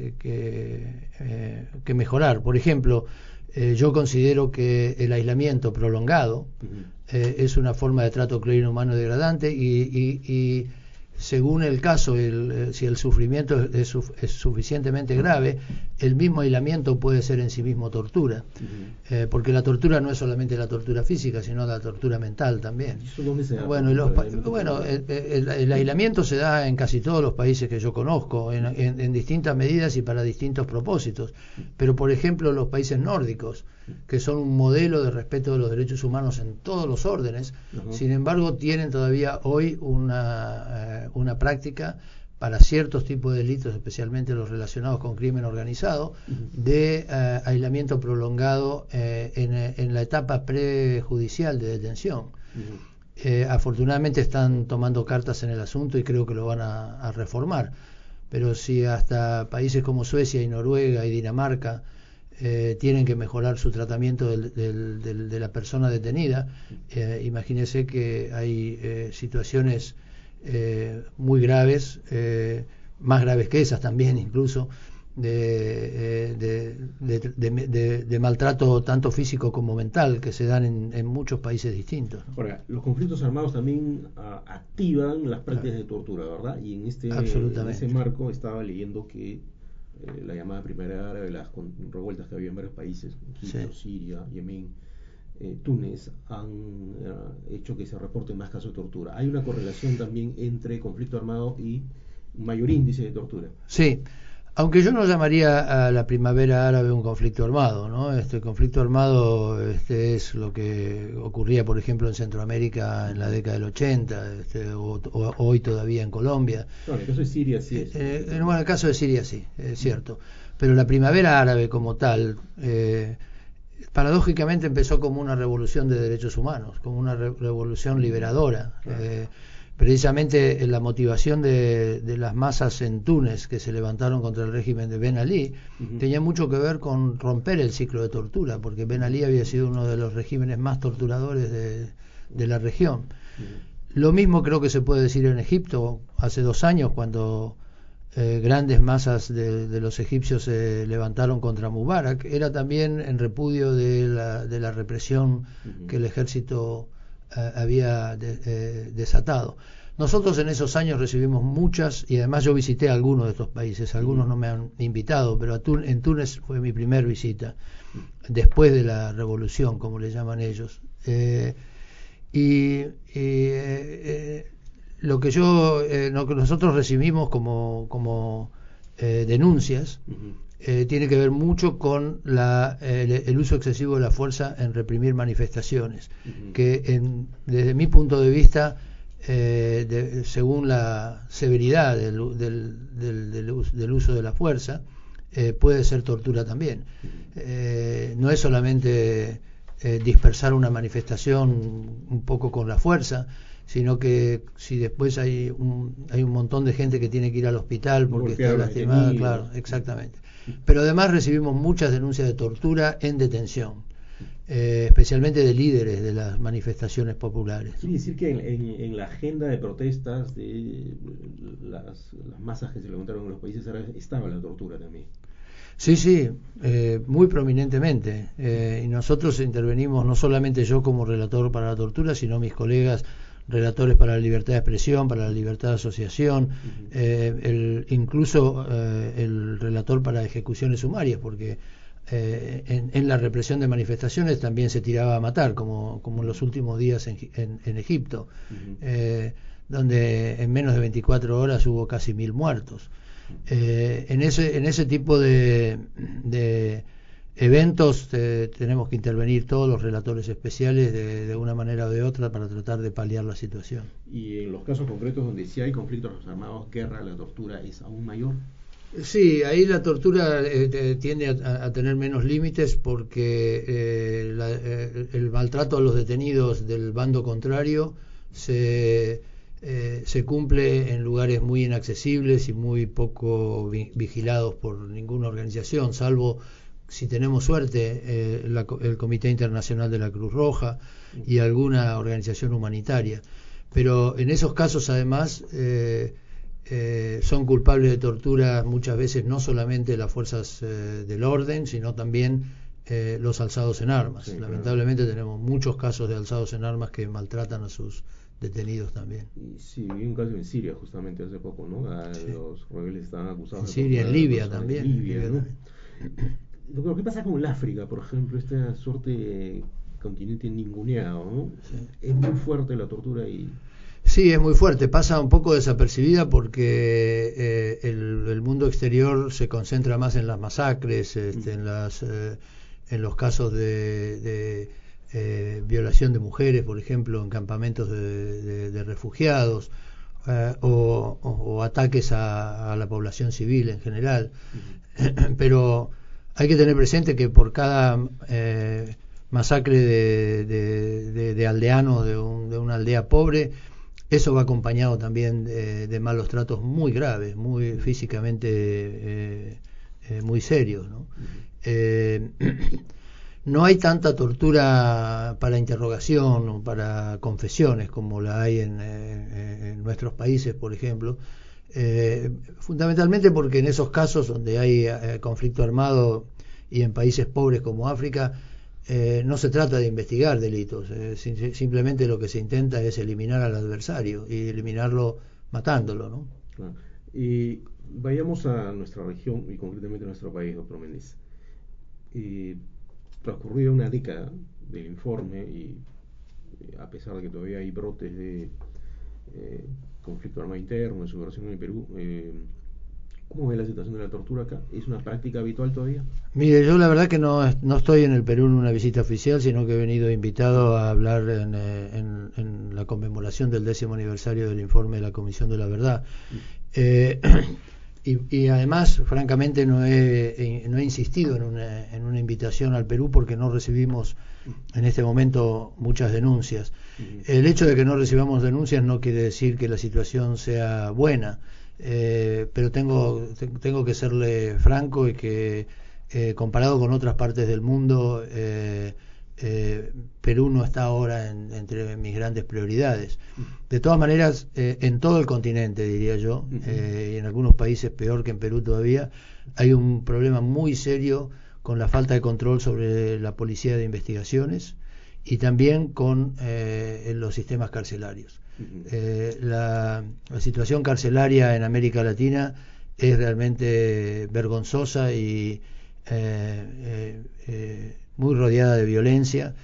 que mejorar. Por ejemplo, yo considero que el aislamiento prolongado es una forma de trato cruel, inhumano y degradante, y según el caso, si el sufrimiento es suficientemente grave, el mismo aislamiento puede ser en sí mismo tortura, porque la tortura no es solamente la tortura física, sino la tortura mental también. Bueno, el aislamiento se da en casi todos los países que yo conozco, en distintas medidas y para distintos propósitos, pero por ejemplo los países nórdicos, que son un modelo de respeto de los derechos humanos en todos los órdenes, sin embargo tienen todavía hoy una práctica para ciertos tipos de delitos, especialmente los relacionados con crimen organizado, de aislamiento prolongado en la etapa prejudicial de detención. Afortunadamente están tomando cartas en el asunto y creo que lo van a reformar, pero si hasta países como Suecia y Noruega y Dinamarca tienen que mejorar su tratamiento de la persona detenida, imagínense que hay situaciones muy graves, más graves que esas también incluso, de maltrato tanto físico como mental que se dan en muchos países distintos, ¿no? Ahora, los conflictos armados también activan las prácticas de tortura, ¿verdad? Y en ese marco estaba leyendo que la llamada Primavera Árabe, las revueltas que había en varios países, Egipto, Siria, Yemen, Túnez, han hecho que se reporten más casos de tortura. Hay una correlación también entre conflicto armado y mayor índice de tortura. Sí, aunque yo no llamaría a la Primavera Árabe un conflicto armado, ¿no? Este conflicto armado es lo que ocurría, por ejemplo, en Centroamérica en la década del 80, o hoy todavía en Colombia. No, en el caso de Siria sí es. En el caso de Siria sí, es cierto. Pero la Primavera Árabe como tal, paradójicamente empezó como una revolución de derechos humanos, como una revolución liberadora. Precisamente la motivación de las masas en Túnez que se levantaron contra el régimen de Ben Ali tenía mucho que ver con romper el ciclo de tortura, porque Ben Ali había sido uno de los regímenes más torturadores de la región. Lo mismo creo que se puede decir en Egipto. Hace 2 años, cuando grandes masas de los egipcios se levantaron contra Mubarak, era también en repudio de la represión que el ejército había desatado. Nosotros en esos años recibimos muchas, y además yo visité algunos de estos países, algunos no me han invitado, pero en Túnez fue mi primer visita, después de la revolución, como le llaman ellos. Lo que nosotros recibimos como denuncias tiene que ver mucho con el uso excesivo de la fuerza en reprimir manifestaciones, que desde mi punto de vista, según la severidad del uso de la fuerza, puede ser tortura también. No es solamente dispersar una manifestación un poco con la fuerza, sino que si después hay un montón de gente que tiene que ir al hospital porque está lastimada, claro, exactamente. Pero además recibimos muchas denuncias de tortura en detención, especialmente de líderes de las manifestaciones populares. Quiere decir que en la agenda de protestas de las masas que se levantaron en los países árabes estaba la tortura también. Sí, muy prominentemente. Y nosotros intervenimos, no solamente yo como relator para la tortura, sino mis colegas relatores para la libertad de expresión, para la libertad de asociación, incluso el relator para ejecuciones sumarias, porque en la represión de manifestaciones también se tiraba a matar, como en los últimos días en Egipto, donde en menos de 24 horas hubo casi 1000 muertos. En ese tipo de eventos tenemos que intervenir todos los relatores especiales de una manera o de otra para tratar de paliar la situación. Y en los casos concretos donde sí hay conflictos armados, guerra, la tortura es aún mayor. Sí, ahí la tortura tiende a tener menos límites, porque el maltrato a los detenidos del bando contrario se se cumple en lugares muy inaccesibles y muy poco vigilados por ninguna organización, salvo si tenemos suerte el Comité Internacional de la Cruz Roja y alguna organización humanitaria. Pero en esos casos además son culpables de tortura muchas veces no solamente las fuerzas del orden, sino también los alzados en armas. Sí, lamentablemente tenemos muchos casos de alzados en armas que maltratan a sus detenidos también. Sí, vi un caso en Siria justamente hace poco, ¿no? Los rebeldes estaban acusados. En Siria, en Libia también. En Libia, ¿no? Lo que pasa con el África, por ejemplo, esta suerte de continente ninguneado, ¿no? Sí. Es muy fuerte la tortura y... Sí, es muy fuerte, pasa un poco desapercibida porque el mundo exterior se concentra más en las masacres, en los casos de violación de mujeres, por ejemplo, en campamentos de refugiados, o ataques a la población civil en general. Pero hay que tener presente que por cada masacre de aldeanos de una aldea pobre, eso va acompañado también de malos tratos muy graves, muy físicamente muy serios, ¿no? No hay tanta tortura para interrogación o para confesiones como la hay en nuestros países, por ejemplo, fundamentalmente porque en esos casos donde hay conflicto armado y en países pobres como África, no se trata de investigar delitos, simplemente lo que se intenta es eliminar al adversario y eliminarlo matándolo, ¿no? Claro. Y vayamos a nuestra región y concretamente a nuestro país, doctor Méndez. Transcurrida una década del informe y a pesar de que todavía hay brotes de conflicto armado interno, de subversión en el Perú, ¿cómo ve la situación de la tortura acá? ¿Es una práctica habitual todavía? Mire, yo la verdad que no estoy en el Perú en una visita oficial, sino que he venido invitado a hablar en la conmemoración del 10º aniversario del informe de la Comisión de la Verdad. Y además, francamente, no he insistido en una invitación al Perú porque no recibimos en este momento muchas denuncias. El hecho de que no recibamos denuncias no quiere decir que la situación sea buena. Pero tengo que serle franco y que comparado con otras partes del mundo, Perú no está ahora entre mis grandes prioridades. De todas maneras, en todo el continente, diría yo, y en algunos países peor que en Perú todavía, hay un problema muy serio con la falta de control sobre la policía de investigaciones y también con los sistemas carcelarios. La situación carcelaria en América Latina es realmente vergonzosa y muy rodeada de violencia,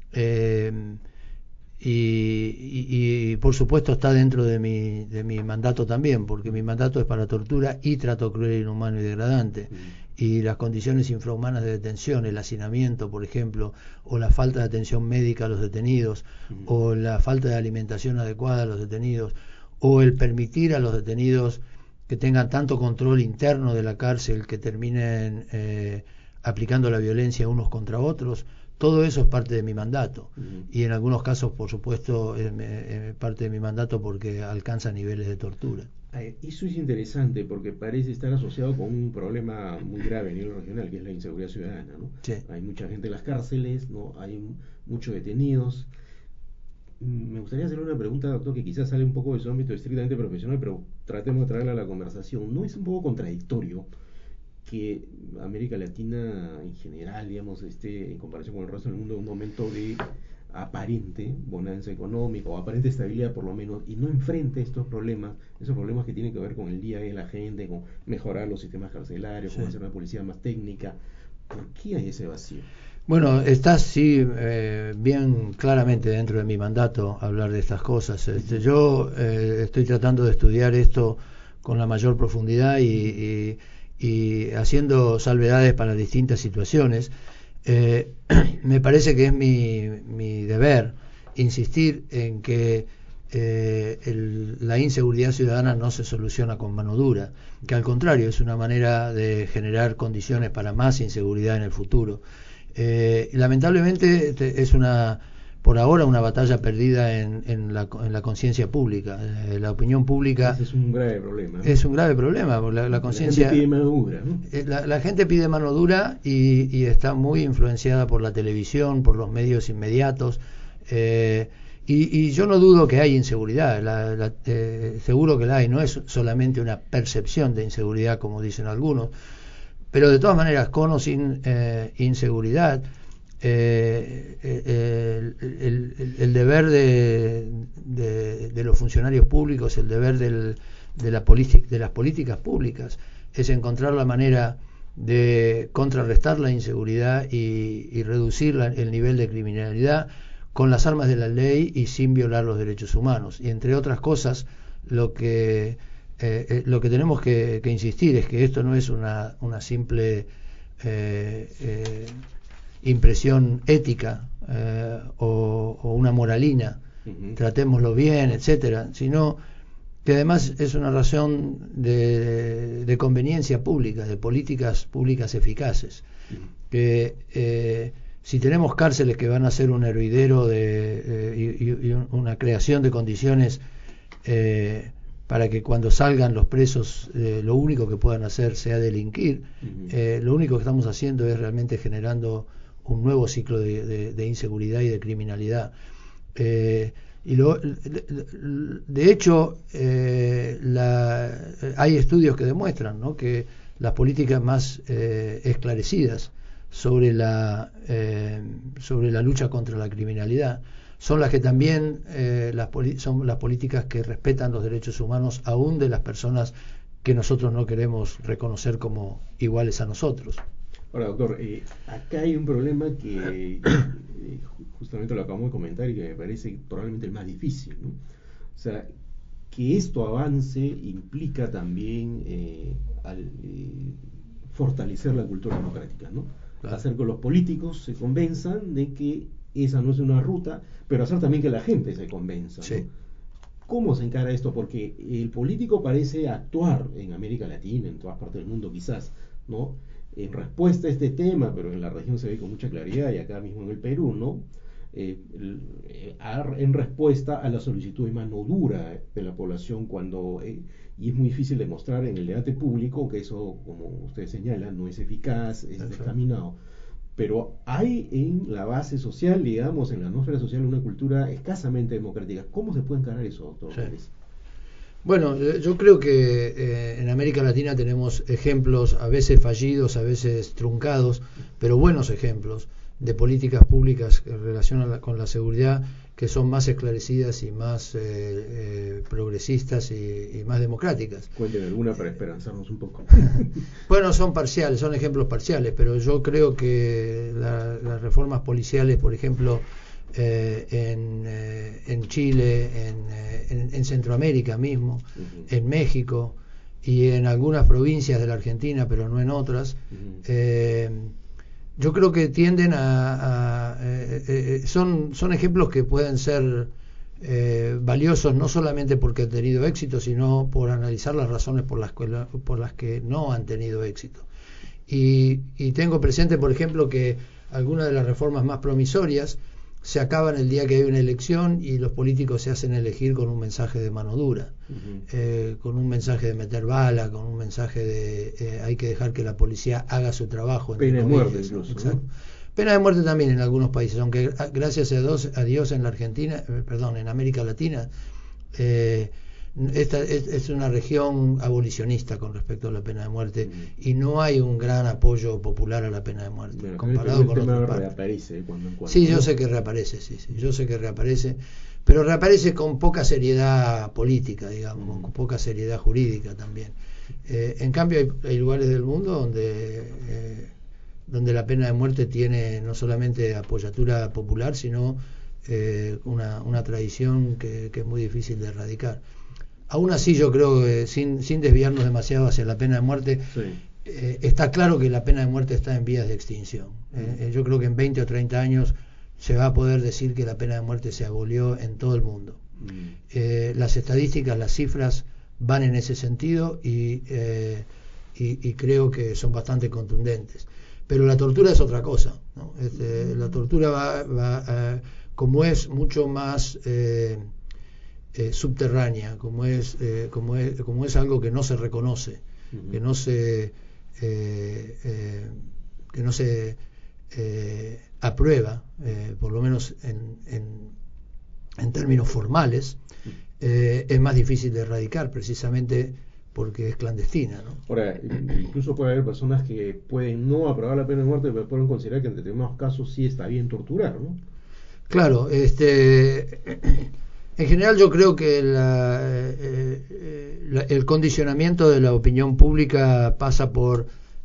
y por supuesto está dentro de mi mandato también, porque mi mandato es para tortura y trato cruel, inhumano y degradante. Y las condiciones infrahumanas de detención, el hacinamiento, por ejemplo, o la falta de atención médica a los detenidos, o la falta de alimentación adecuada a los detenidos, o el permitir a los detenidos que tengan tanto control interno de la cárcel que terminen aplicando la violencia unos contra otros, todo eso es parte de mi mandato. Y en algunos casos, por supuesto, es parte de mi mandato porque alcanza niveles de tortura. Eso es interesante porque parece estar asociado con un problema muy grave a nivel regional, que es la inseguridad ciudadana, ¿no? Sí. Hay mucha gente en las cárceles, ¿no? Hay muchos detenidos. Me gustaría hacerle una pregunta, doctor, que quizás sale un poco de su ámbito estrictamente profesional, pero tratemos de traerla a la conversación. ¿No es un poco contradictorio que América Latina en general, digamos, esté en comparación con el resto del mundo en un momento de aparente bonanza económica o aparente estabilidad por lo menos, y no enfrente estos problemas, esos problemas que tienen que ver con el día a día de la gente, con mejorar los sistemas carcelarios, con hacer una policía más técnica? ¿Por qué hay ese vacío? Bueno, está sí bien claramente dentro de mi mandato hablar de estas cosas. Yo estoy tratando de estudiar esto con la mayor profundidad y haciendo salvedades para distintas situaciones. Me parece que es mi deber insistir en que la inseguridad ciudadana no se soluciona con mano dura, que al contrario es una manera de generar condiciones para más inseguridad en el futuro. Lamentablemente es una por ahora una batalla perdida en la conciencia pública. La opinión pública ese es un grave problema, ¿no? Es un grave problema, porque la conciencia... La gente pide mano dura, ¿no? La gente pide mano dura y está muy influenciada por la televisión, por los medios inmediatos. Y yo no dudo que hay inseguridad, seguro que la hay, no es solamente una percepción de inseguridad como dicen algunos, pero de todas maneras, con o sin inseguridad, el deber de los funcionarios públicos, el deber de las políticas públicas es encontrar la manera de contrarrestar la inseguridad y reducir el nivel de criminalidad con las armas de la ley y sin violar los derechos humanos. Y entre otras cosas, lo que tenemos que insistir es que esto no es una simple impresión ética o una moralina, tratémoslo bien, etcétera, sino que además es una razón de conveniencia pública, de políticas públicas eficaces, que si tenemos cárceles que van a ser un hervidero y una creación de condiciones para que cuando salgan los presos lo único que puedan hacer sea delinquir, lo único que estamos haciendo es realmente generando un nuevo ciclo de inseguridad y de criminalidad. De hecho, hay estudios que demuestran, ¿no?, que las políticas más esclarecidas sobre la lucha contra la criminalidad son las que también son las políticas que respetan los derechos humanos aún de las personas que nosotros no queremos reconocer como iguales a nosotros. Ahora, doctor, acá hay un problema que justamente lo acabamos de comentar y que me parece probablemente el más difícil, ¿no? O sea, que esto avance implica también fortalecer la cultura democrática, ¿no? Claro. Hacer que los políticos se convenzan de que esa no es una ruta, pero hacer también que la gente se convenza, ¿no? Sí. ¿Cómo se encara esto? Porque el político parece actuar en América Latina, en todas partes del mundo quizás, ¿no?, en respuesta a este tema, pero en la región se ve con mucha claridad, y acá mismo en el Perú, ¿no?, en respuesta a la solicitud de mano dura de la población y es muy difícil demostrar en el debate público que eso, como ustedes señalan, no es eficaz, es descaminado. Pero hay en la base social, digamos, en la atmósfera social, una cultura escasamente democrática. ¿Cómo se puede encarar eso, doctor? Sí. Bueno, yo creo que en América Latina tenemos ejemplos, a veces fallidos, a veces truncados, pero buenos ejemplos de políticas públicas que relacionan con la seguridad, que son más esclarecidas y más progresistas y más democráticas. Cuéntenme alguna para esperanzarnos un poco. Bueno, son parciales, son ejemplos parciales, pero yo creo que las reformas policiales, por ejemplo, en Chile, en Centroamérica mismo, en México y en algunas provincias de la Argentina, pero no en otras, yo creo que tienden son ejemplos que pueden ser valiosos no solamente porque han tenido éxito, sino por analizar las razones por las que no han tenido éxito. Y tengo presente, por ejemplo, que algunas de las reformas más promisorias se acaban el día que hay una elección y los políticos se hacen elegir con un mensaje de mano dura, con un mensaje de meter bala, con un mensaje de hay que dejar que la policía haga su trabajo. Pena de muerte incluso, ¿no? Pena de muerte también en algunos países, aunque gracias a Dios en la Argentina, en América Latina, esta es una región abolicionista con respecto a la pena de muerte y no hay un gran apoyo popular a la pena de muerte, bueno, comparado con otras partes. Reaparece cuando en cuando. Sí, yo sé que reaparece, yo sé que reaparece, pero reaparece con poca seriedad política, digamos, con poca seriedad jurídica también. En cambio hay lugares del mundo donde la pena de muerte tiene no solamente apoyatura popular, sino una tradición que es muy difícil de erradicar. Aún así, yo creo que sin desviarnos demasiado hacia la pena de muerte, está claro que la pena de muerte está en vías de extinción. Yo creo que en 20 o 30 años se va a poder decir que la pena de muerte se abolió en todo el mundo. Las estadísticas, las cifras van en ese sentido y creo que son bastante contundentes. Pero la tortura es otra cosa, ¿no? La tortura va como es mucho más subterránea, como es algo que no se reconoce, que no se aprueba, por lo menos en términos formales, es más difícil de erradicar, precisamente porque es clandestina, ¿no? Ahora, incluso puede haber personas que pueden no aprobar la pena de muerte, pero pueden considerar que en determinados casos sí está bien torturar, ¿no? Claro, en general yo creo que el condicionamiento de la opinión pública pasa por,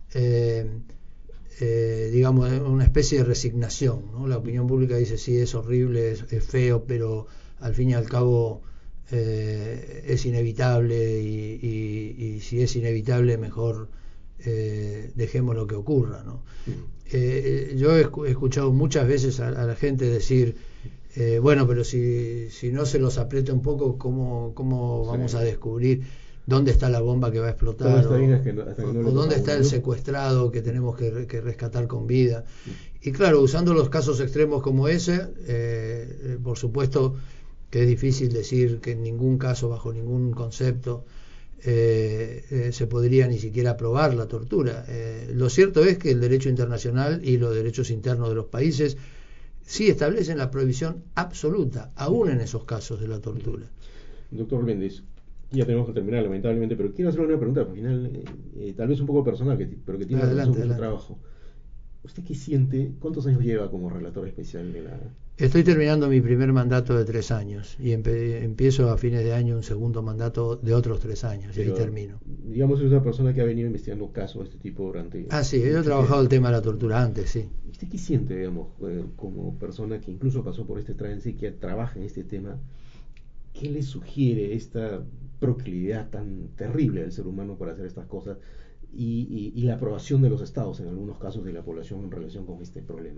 digamos, una especie de resignación, ¿no? La opinión pública dice sí, es horrible, es feo, pero al fin y al cabo es inevitable y si es inevitable mejor dejemos lo que ocurra, ¿no? Yo he escuchado muchas veces a la gente decir bueno, pero si no se los aprieta un poco, ¿cómo vamos a descubrir dónde está la bomba que va a explotar? O dónde está el secuestrado que tenemos que rescatar con vida. Y claro, usando los casos extremos como ese, por supuesto que es difícil decir que en ningún caso, bajo ningún concepto, se podría ni siquiera aprobar la tortura. Lo cierto es que el derecho internacional y los derechos internos de los países sí establecen la prohibición absoluta, aún en esos casos de la tortura. Doctor Méndez, ya tenemos que terminar lamentablemente, pero quiero hacerle una pregunta al final, tal vez un poco personal, pero que tiene relación con su trabajo. ¿Usted qué siente? ¿Cuántos años lleva como relator especial de la...? Estoy terminando mi primer mandato de 3 años y empiezo a fines de año un segundo mandato de otros 3 años, pero, y ahí termino. Digamos, es una persona que ha venido investigando casos de este tipo durante... Sí, yo he trabajado el tema de la tortura antes, sí. ¿Usted qué siente, digamos, como persona que incluso pasó por este trance y que trabaja en este tema? ¿Qué le sugiere esta proclividad tan terrible del ser humano para hacer estas cosas y la aprobación de los estados en algunos casos de la población en relación con este problema?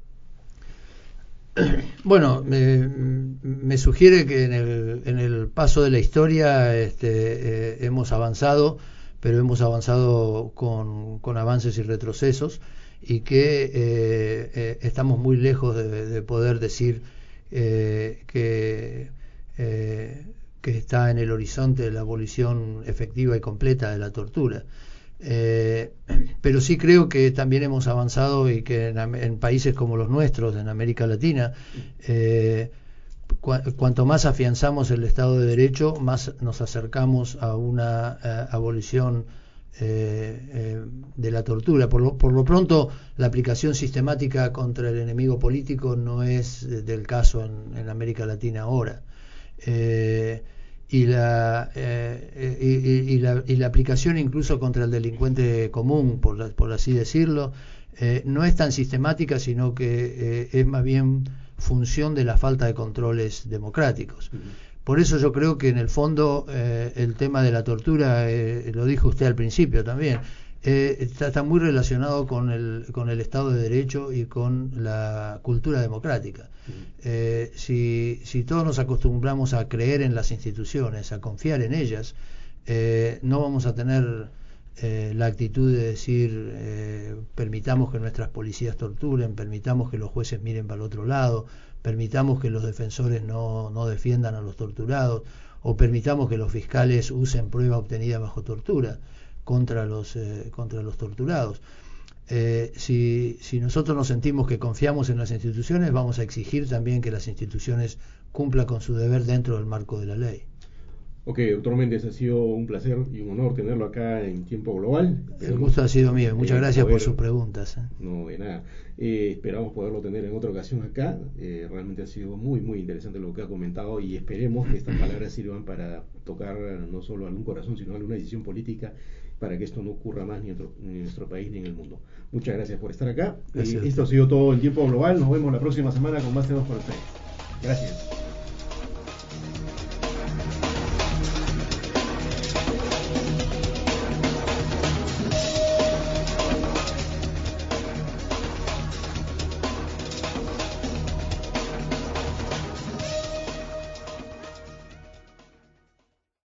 Bueno, me sugiere que en el paso de la historia hemos avanzado, pero hemos avanzado con avances y retrocesos, y que estamos muy lejos de poder decir que está en el horizonte la abolición efectiva y completa de la tortura. Pero sí creo que también hemos avanzado y que en países como los nuestros, en América Latina, cuanto más afianzamos el Estado de Derecho, más nos acercamos a una abolición de la tortura. Por lo pronto, la aplicación sistemática contra el enemigo político no es del caso en América Latina ahora. Y la aplicación incluso contra el delincuente común, por así decirlo, no es tan sistemática, sino que es más bien función de la falta de controles democráticos. Por eso yo creo que en el fondo el tema de la tortura, lo dijo usted al principio también, está muy relacionado con el Estado de Derecho y con la cultura democrática. Si todos nos acostumbramos a creer en las instituciones, a confiar en ellas, no vamos a tener la actitud de decir permitamos que nuestras policías torturen, permitamos que los jueces miren para el otro lado, permitamos que los defensores no defiendan a los torturados, o permitamos que los fiscales usen prueba obtenida bajo tortura contra los torturados. Si nosotros nos sentimos que confiamos en las instituciones, vamos a exigir también que las instituciones cumplan con su deber dentro del marco de la ley. Ok, doctor Méndez, ha sido un placer y un honor tenerlo acá en Tiempo Global. El gusto ha sido mío, muchas gracias por sus preguntas. No, de nada. Esperamos poderlo tener en otra ocasión acá. Realmente ha sido muy, muy interesante lo que ha comentado, y esperemos que estas palabras sirvan para tocar no solo algún corazón, sino alguna decisión política para que esto no ocurra más ni en nuestro país ni en el mundo. Muchas gracias por estar acá. Esto ha sido todo en Tiempo Global. Nos vemos la próxima semana con más temas para ustedes. Gracias.